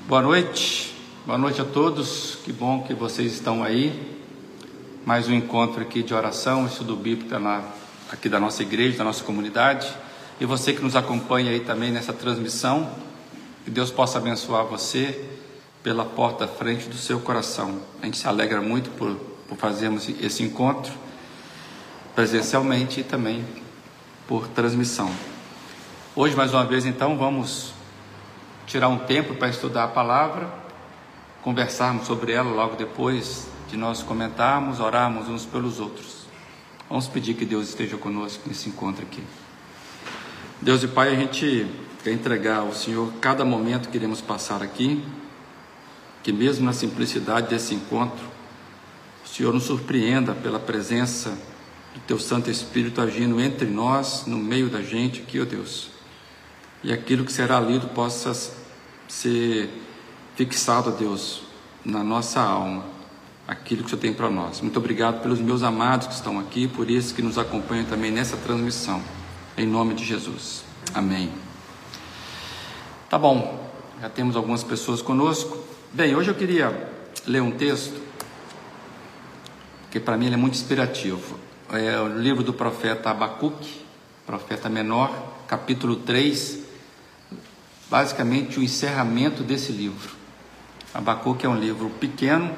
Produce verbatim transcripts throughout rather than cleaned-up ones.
Boa noite, boa noite a todos, que bom que vocês estão aí. Mais um encontro aqui de oração, estudo bíblico aqui da nossa igreja, da nossa comunidade. E você que nos acompanha aí também nessa transmissão, que Deus possa abençoar você pela porta da frente do seu coração. A gente se alegra muito por, por fazermos esse encontro presencialmente e também por transmissão. Hoje, mais uma vez, então, vamos tirar um tempo para estudar a palavra, conversarmos sobre ela logo depois de nós comentarmos, orarmos uns pelos outros. Vamos pedir que Deus esteja conosco nesse encontro aqui. Deus e Pai, a gente quer entregar ao Senhor cada momento que iremos passar aqui, que mesmo na simplicidade desse encontro, o Senhor nos surpreenda pela presença do Teu Santo Espírito agindo entre nós, no meio da gente aqui, ó Deus. E aquilo que será lido possa ser fixado, ó Deus, na nossa alma, aquilo que o Senhor tem para nós. Muito obrigado pelos meus amados que estão aqui, por esses que nos acompanham também nessa transmissão, em nome de Jesus, amém. Tá bom, já temos algumas pessoas conosco. Bem, hoje eu queria ler um texto, que para mim ele é muito inspirativo. É o livro do profeta Abacuque, profeta menor, capítulo três, basicamente o encerramento desse livro. Abacuque é um livro pequeno,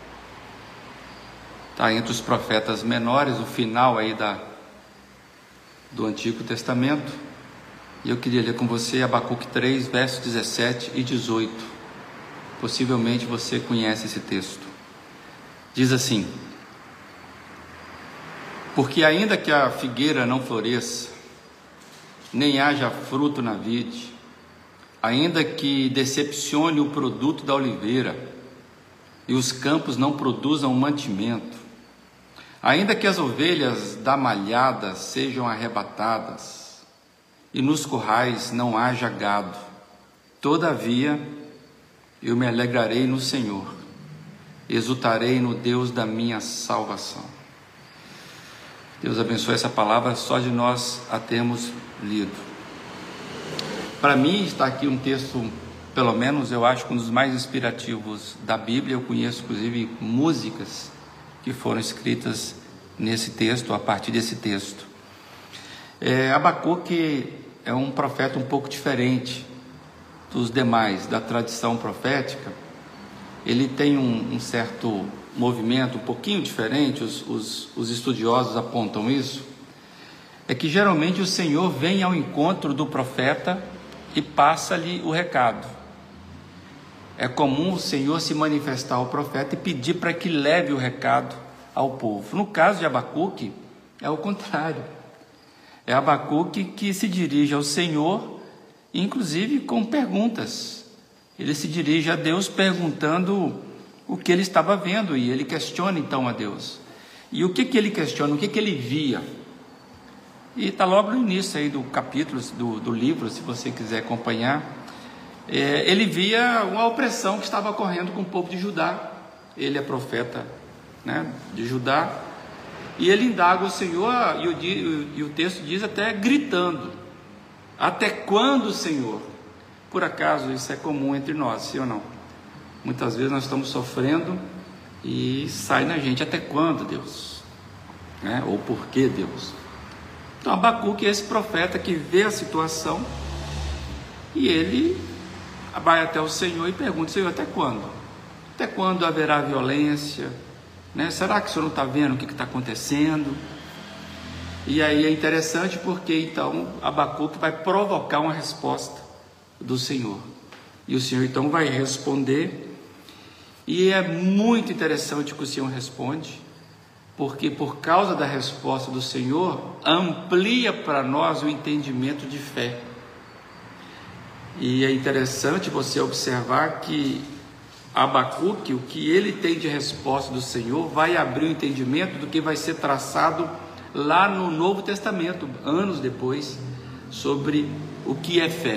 está entre os profetas menores, o final aí da, do Antigo Testamento. E eu queria ler com você Abacuque três, versos dezessete e dezoito. Possivelmente você conhece esse texto. Diz assim: porque ainda que a figueira não floresça, nem haja fruto na vide, ainda que decepcione o produto da oliveira, e os campos não produzam mantimento, ainda que as ovelhas da malhada sejam arrebatadas, e nos currais não haja gado, todavia eu me alegrarei no Senhor, exultarei no Deus da minha salvação. Deus abençoe essa palavra só de nós a termos lido. Para mim está aqui um texto, pelo menos eu acho que um dos mais inspirativos da Bíblia. Eu conheço inclusive músicas que foram escritas nesse texto, a partir desse texto. É, Abacuque é um profeta um pouco diferente dos demais, da tradição profética. Ele tem um, um certo movimento um pouquinho diferente, os, os, os estudiosos apontam isso, é que geralmente o Senhor vem ao encontro do profeta e passa-lhe o recado. É comum o Senhor se manifestar ao profeta e pedir para que leve o recado ao povo. No caso de Abacuque, é o contrário. É Abacuque que se dirige ao Senhor, inclusive com perguntas. Ele se dirige a Deus perguntando o que ele estava vendo, e ele questiona então a Deus. E o que que ele questiona? O que que ele via? E está logo no início aí do capítulo, do, do livro, se você quiser acompanhar. É, ele via uma opressão que estava ocorrendo com o povo de Judá. Ele é profeta, né, de Judá, e ele indaga o Senhor, e o, e o texto diz até gritando: até quando, Senhor? Por acaso isso é comum entre nós, sim ou não? Muitas vezes nós estamos sofrendo e sai na gente: até quando, Deus? Né? Ou por que, Deus? Então Abacuque é esse profeta que vê a situação e ele vai até o Senhor e pergunta: Senhor, até quando? Até quando haverá violência? Né? Será que o Senhor não está vendo o que está acontecendo? E aí é interessante porque então Abacuque vai provocar uma resposta do Senhor, e o Senhor então vai responder. E é muito interessante que o Senhor responde, porque por causa da resposta do Senhor, amplia para nós o entendimento de fé. E é interessante você observar que Abacuque, o que ele tem de resposta do Senhor, vai abrir o entendimento do que vai ser traçado lá no Novo Testamento, anos depois, sobre o que é fé.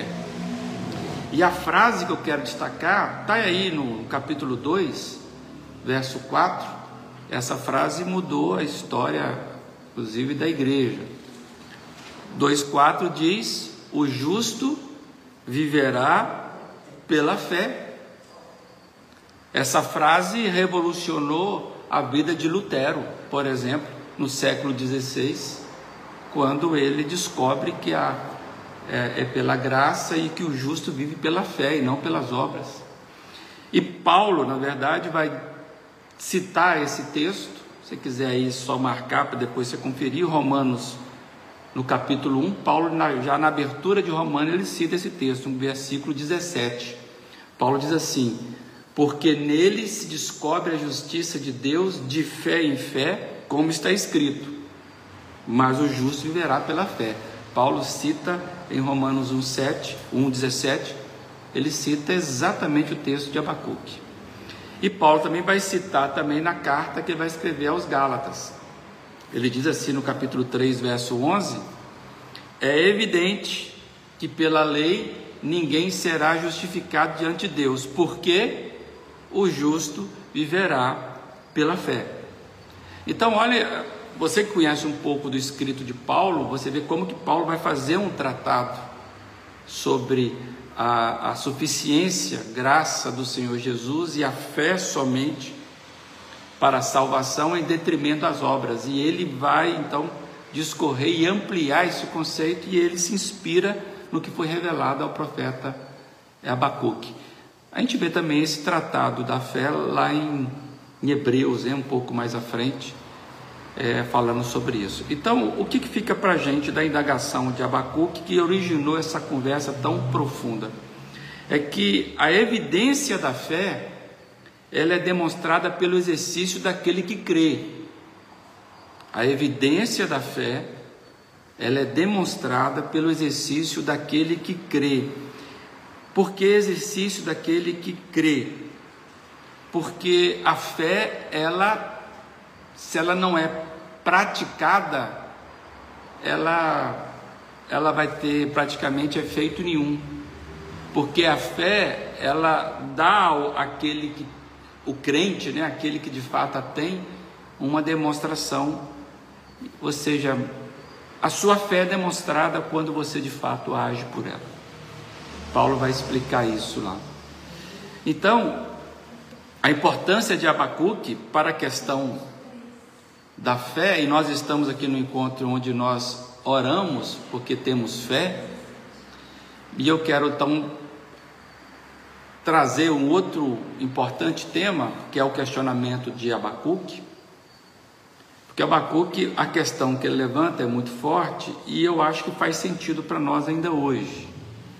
E a frase que eu quero destacar está aí no capítulo dois, verso quatro. Essa frase mudou a história, inclusive, da igreja. dois, quatro diz: o justo viverá pela fé. Essa frase revolucionou a vida de Lutero, por exemplo, no século dezesseis, quando ele descobre que a, é, é pela graça e que o justo vive pela fé e não pelas obras. E Paulo, na verdade, vai citar esse texto, se você quiser aí só marcar para depois você conferir, Romanos, no capítulo um, Paulo, já na abertura de Romanos, ele cita esse texto, no versículo dezessete. Paulo diz assim: porque nele se descobre a justiça de Deus de fé em fé, como está escrito, mas o justo viverá pela fé. Paulo cita em Romanos um, sete, um, dezessete, ele cita exatamente o texto de Abacuque. E Paulo também vai citar também na carta que ele vai escrever aos Gálatas. Ele diz assim no capítulo três, verso onze: é evidente que pela lei ninguém será justificado diante de Deus, porque o justo viverá pela fé. Então, olha, você que conhece um pouco do escrito de Paulo, você vê como que Paulo vai fazer um tratado sobre a, a suficiência, graça do Senhor Jesus e a fé somente para a salvação em detrimento das obras. E ele vai então discorrer e ampliar esse conceito, e ele se inspira no que foi revelado ao profeta Abacuque. A gente vê também esse tratado da fé lá em, em Hebreus, é, um pouco mais à frente, é, falando sobre isso. Então, o que, que fica para a gente da indagação de Abacuque que originou essa conversa tão profunda? É que a evidência da fé, ela é demonstrada pelo exercício daquele que crê. A evidência da fé, ela é demonstrada pelo exercício daquele que crê. Por que exercício daquele que crê? Porque a fé, ela, se ela não é praticada, ela, ela vai ter praticamente efeito nenhum. Porque a fé, ela dá àquele que, o crente, né, aquele que de fato a tem, uma demonstração, ou seja, a sua fé é demonstrada quando você de fato age por ela. Paulo vai explicar isso lá. Então, a importância de Abacuque para a questão da fé, e nós estamos aqui no encontro onde nós oramos porque temos fé, e eu quero então trazer um outro importante tema, que é o questionamento de Abacuque. Porque Abacuque, a questão que ele levanta é muito forte, e eu acho que faz sentido para nós ainda hoje.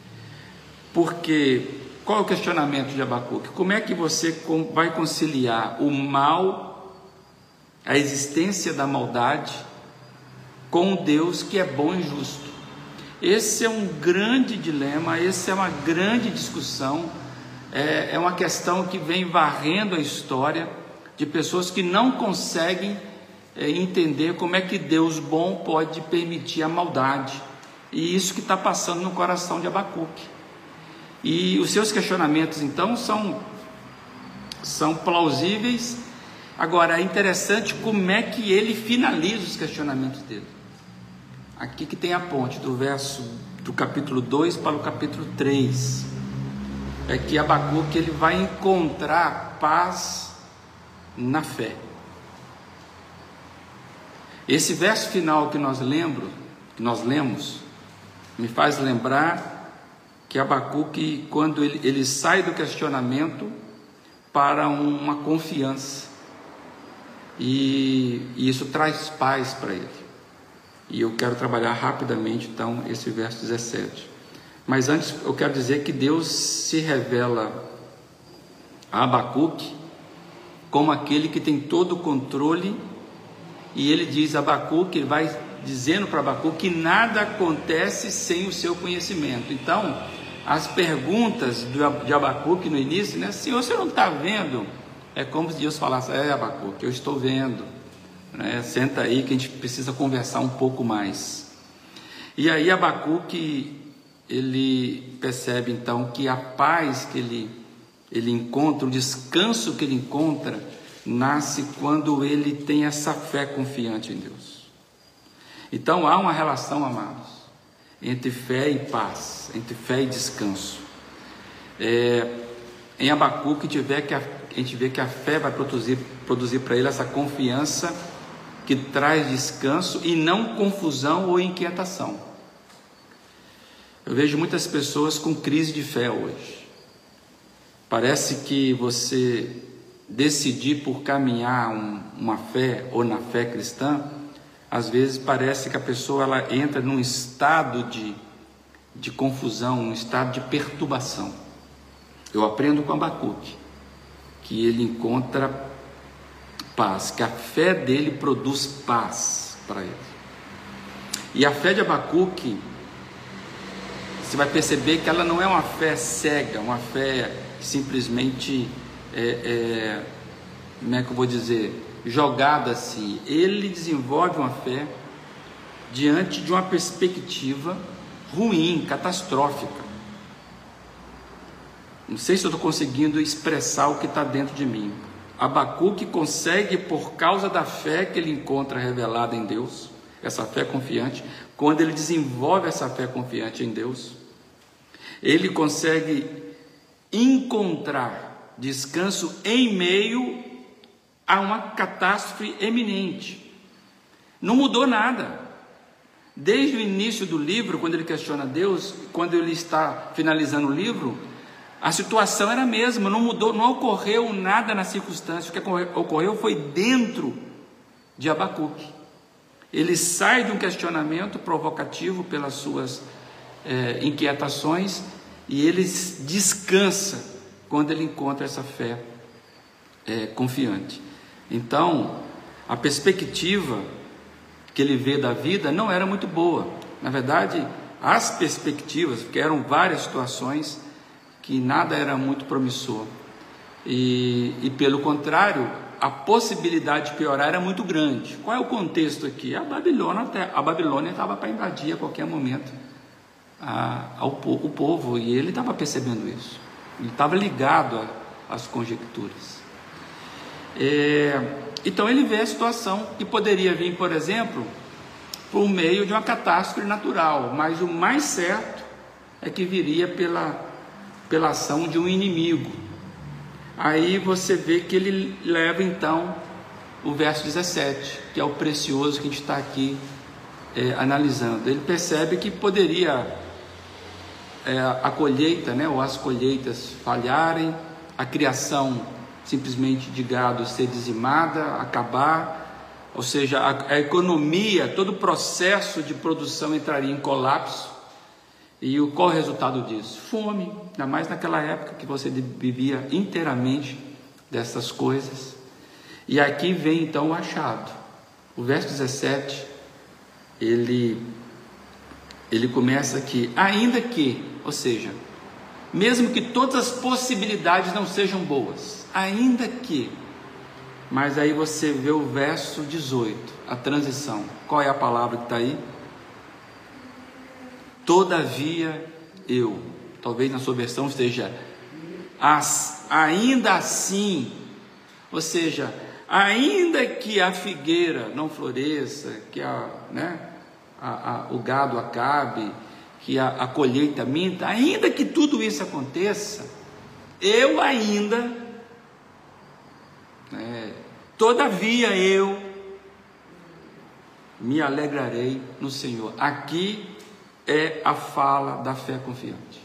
Porque, qual é o questionamento de Abacuque? Como é que você vai conciliar o mal, a existência da maldade, com um Deus que é bom e justo? Esse é um grande dilema, essa é uma grande discussão, é, é uma questão que vem varrendo a história de pessoas que não conseguem é, entender como é que Deus bom pode permitir a maldade, e isso que está passando no coração de Abacuque. E os seus questionamentos então são, são plausíveis. Agora é interessante como é que ele finaliza os questionamentos dele. Aqui que tem a ponte do verso do capítulo dois para o capítulo três, é que Abacuque ele vai encontrar paz na fé. Esse verso final que nós lembro, que nós lemos, me faz lembrar que Abacuque, quando ele, ele sai do questionamento para uma confiança, e, e isso traz paz para ele. E eu quero trabalhar rapidamente então esse verso dezessete. Mas antes eu quero dizer que Deus se revela a Abacuque como aquele que tem todo o controle, e ele diz a Abacuque, ele vai dizendo para Abacuque que nada acontece sem o seu conhecimento. Então, as perguntas de Abacuque no início, né? Senhor, você não está vendo? É como se Deus falasse: é, Abacuque, eu estou vendo, né? Senta aí que a gente precisa conversar um pouco mais. E aí Abacuque, ele percebe então que a paz que ele, ele encontra, o descanso que ele encontra, nasce quando ele tem essa fé confiante em Deus. Então há uma relação, amados, entre fé e paz, entre fé e descanso. É, Em Abacuque, a gente vê que a, a, gente vê que a fé vai produzir, produzir para ele essa confiança que traz descanso e não confusão ou inquietação. Eu vejo muitas pessoas com crise de fé hoje. Parece que você decidir por caminhar um, uma fé ou na fé cristã, às vezes parece que a pessoa ela entra num estado de, de confusão, um estado de perturbação. Eu aprendo com Abacuque que ele encontra paz, que a fé dele produz paz para ele. E a fé de Abacuque, você vai perceber que ela não é uma fé cega, uma fé simplesmente, é, é, como é que eu vou dizer, jogada assim. Ele desenvolve uma fé diante de uma perspectiva ruim, catastrófica. Não sei se eu estou conseguindo expressar o que está dentro de mim. Abacuque consegue, por causa da fé que ele encontra revelada em Deus, essa fé confiante, quando ele desenvolve essa fé confiante em Deus, ele consegue encontrar descanso em meio a uma catástrofe eminente. Não mudou nada. Desde o início do livro, quando ele questiona Deus, quando ele está finalizando o livro, a situação era a mesma, não mudou, não ocorreu nada na circunstância. O que ocorreu foi dentro de Abacuque. Ele sai de um questionamento provocativo pelas suas é, inquietações, e ele descansa quando ele encontra essa fé é, confiante. Então, a perspectiva que ele vê da vida não era muito boa. Na verdade, as perspectivas, porque eram várias situações que nada era muito promissor, e, e pelo contrário, a possibilidade de piorar era muito grande. Qual é o contexto aqui? A Babilônia, a Babilônia estava para invadir a qualquer momento a, ao, o povo, e ele estava percebendo isso, ele estava ligado às conjecturas. É, então ele vê a situação que poderia vir, por exemplo, por meio de uma catástrofe natural, mas o mais certo é que viria pela pela ação de um inimigo. Aí você vê que ele leva então o verso dezessete, que é o precioso que a gente está aqui é, analisando. Ele percebe que poderia é, a colheita, né, ou as colheitas falharem, a criação simplesmente de gado ser dizimada, acabar, ou seja, a, a economia, todo o processo de produção entraria em colapso. E o, qual é o resultado disso? Fome, ainda mais naquela época que você vivia inteiramente dessas coisas. E aqui vem então o achado. O verso dezessete, ele, ele começa aqui, ainda que, ou seja, mesmo que todas as possibilidades não sejam boas, ainda que, mas aí você vê o verso dezoito, a transição. Qual é a palavra que está aí? Todavia eu, talvez na sua versão esteja as, ainda assim, ou seja, ainda que a figueira não floresça, que a, né, a, a, o gado acabe, que a, a colheita minta, ainda que tudo isso aconteça, eu ainda, é, todavia eu me alegrarei no Senhor. Aqui é a fala da fé confiante.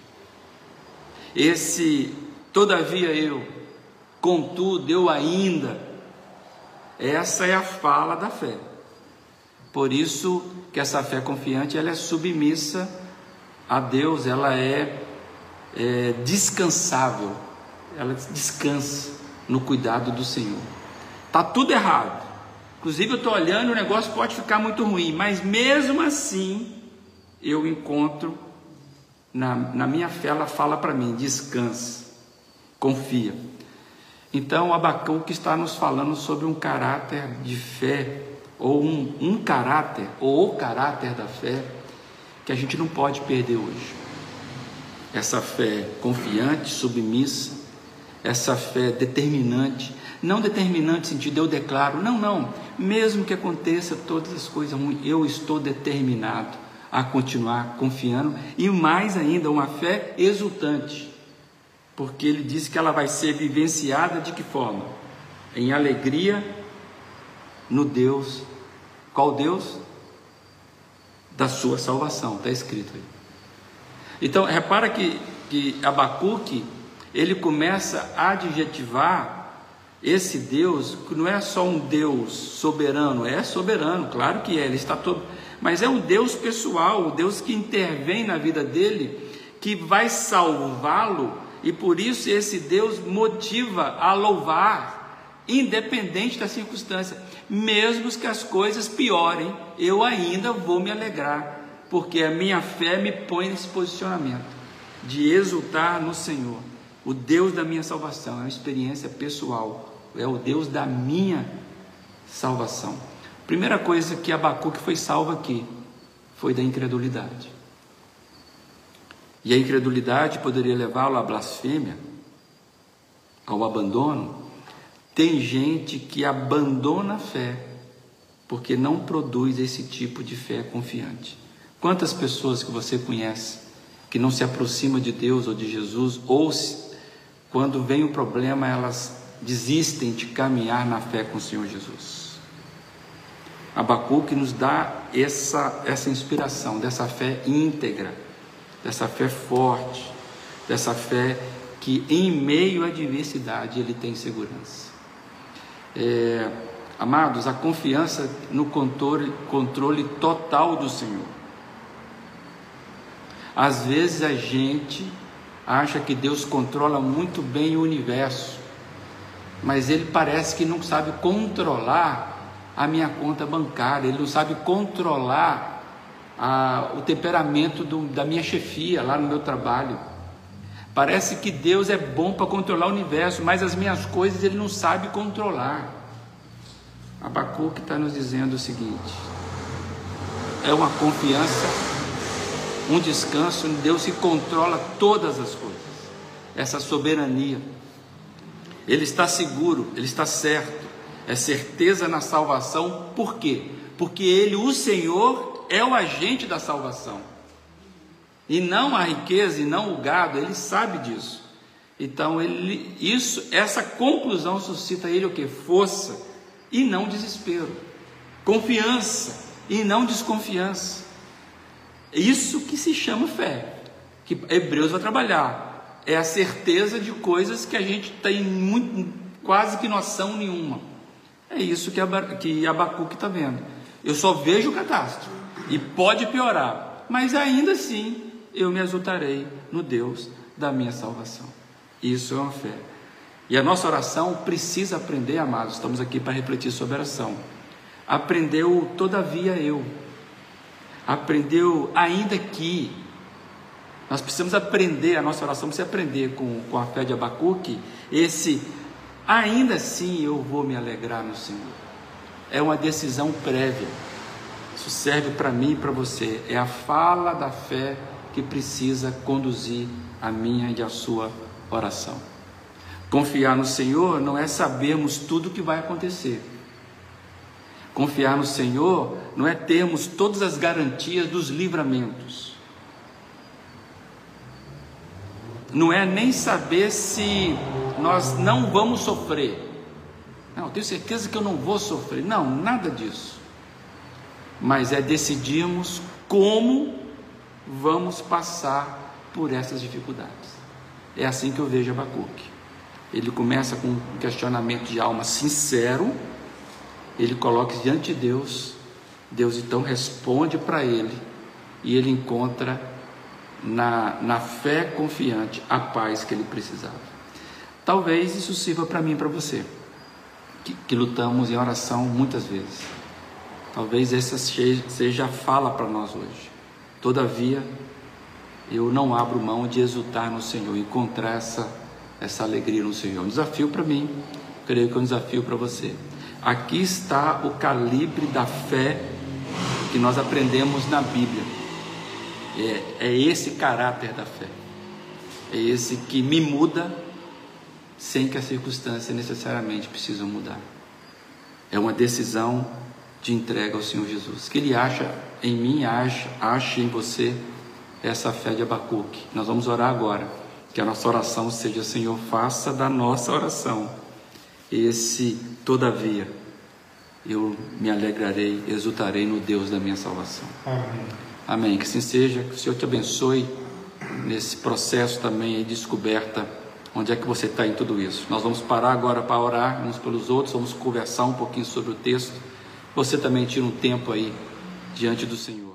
Esse todavia eu, contudo, eu ainda, essa é a fala da fé. Por isso que essa fé confiante, ela é submissa a Deus, ela é, é descansável, ela descansa no cuidado do Senhor. Está tudo errado, inclusive eu estou olhando, o negócio pode ficar muito ruim, mas mesmo assim eu encontro, na, na minha fé, ela fala para mim, descansa, confia. Então Abacuque está nos falando sobre um caráter de fé, ou um, um caráter, ou o caráter da fé, que a gente não pode perder hoje. Essa fé confiante, submissa, essa fé determinante, não determinante no sentido de eu declaro, não, não, mesmo que aconteça todas as coisas ruins, eu estou determinado a continuar confiando, e mais ainda, uma fé exultante. porque ele disse que ela vai ser vivenciada de que forma? Em alegria no Deus. Qual Deus? Da sua salvação, está escrito aí. Então, repara que, que Abacuque, ele começa a adjetivar esse Deus, que não é só um Deus soberano, é soberano, claro que é, ele está todo, mas é um Deus pessoal, um Deus que intervém na vida dele, que vai salvá-lo, e por isso esse Deus motiva a louvar, independente da circunstância, mesmo que as coisas piorem, eu ainda vou me alegrar, porque a minha fé me põe nesse posicionamento, de exultar no Senhor, o Deus da minha salvação, é uma experiência pessoal, é o Deus da minha salvação. Primeira coisa que Abacuque foi salvo aqui, foi da incredulidade. E a incredulidade poderia levá-lo à blasfêmia, ao abandono. Tem gente que abandona a fé, porque não produz esse tipo de fé confiante. Quantas pessoas que você conhece, que não se aproximam de Deus ou de Jesus, ou se, quando vem o problema, elas desistem de caminhar na fé com o Senhor Jesus. Abacuque nos dá essa, essa inspiração, dessa fé íntegra, dessa fé forte, dessa fé que em meio à adversidade ele tem segurança. É, amados, a confiança no controle, controle total do Senhor. Às vezes a gente acha que Deus controla muito bem o universo, mas ele parece que não sabe controlar a minha conta bancária, ele não sabe controlar a, o temperamento do, da minha chefia lá no meu trabalho. Parece que Deus é bom para controlar o universo, mas as minhas coisas ele não sabe controlar. Abacuque está nos dizendo o seguinte: é uma confiança, um descanso em Deus que controla todas as coisas, essa soberania. Ele está seguro, ele está certo, é certeza na salvação. Por quê? Porque ele, o Senhor, é o agente da salvação, e não a riqueza, e não o gado. Ele sabe disso. Então ele, isso, essa conclusão suscita ele o que? Força e não desespero, confiança e não desconfiança. Isso que se chama fé, que Hebreus vai trabalhar. É a certeza de coisas que a gente tem muito, quase que noção nenhuma. É isso que, que Abacuque está vendo. Eu só vejo o catástrofe, e pode piorar, mas ainda assim eu me exultarei no Deus da minha salvação. Isso é uma fé. E a nossa oração precisa aprender, amados, estamos aqui para refletir sobre a oração. Aprendeu todavia eu, aprendeu ainda que. Nós precisamos aprender, a nossa oração precisa aprender com, com a fé de Abacuque, esse ainda assim eu vou me alegrar no Senhor. É uma decisão prévia. Isso serve para mim e para você. É a fala da fé que precisa conduzir a minha e a sua oração. Confiar no Senhor não é sabermos tudo o que vai acontecer. Confiar no Senhor não é termos todas as garantias dos livramentos. Não é nem saber se nós não vamos sofrer. Não, eu tenho certeza que eu não vou sofrer. Não, nada disso. Mas é decidirmos como vamos passar por essas dificuldades. É assim que eu vejo Abacuque. Ele começa com um questionamento de alma sincero. Ele coloca diante de Deus. Deus então responde para ele. E ele encontra Na, na fé confiante, a paz que ele precisava. Talvez isso sirva para mim e para você, que, que lutamos em oração muitas vezes. Talvez essa seja a fala para nós hoje. Todavia, eu não abro mão de exultar no Senhor, encontrar essa, essa alegria no Senhor. É um desafio para mim, creio que é um desafio para você. Aqui está o calibre da fé que nós aprendemos na Bíblia. É, é esse caráter da fé, é esse que me muda sem que a circunstância necessariamente precise mudar. É uma decisão de entrega ao Senhor Jesus, que Ele acha em mim, acha, acha em você essa fé de Abacuque. Nós vamos orar agora, Que a nossa oração seja: Senhor, faça da nossa oração esse todavia. Eu me alegrarei, exultarei no Deus da minha salvação. Amém. Amém. Que assim seja, que o Senhor te abençoe nesse processo também de descoberta. Onde é que você está em tudo isso? Nós vamos parar agora para orar uns pelos outros, vamos conversar um pouquinho sobre o texto. Você também tira um tempo aí diante do Senhor.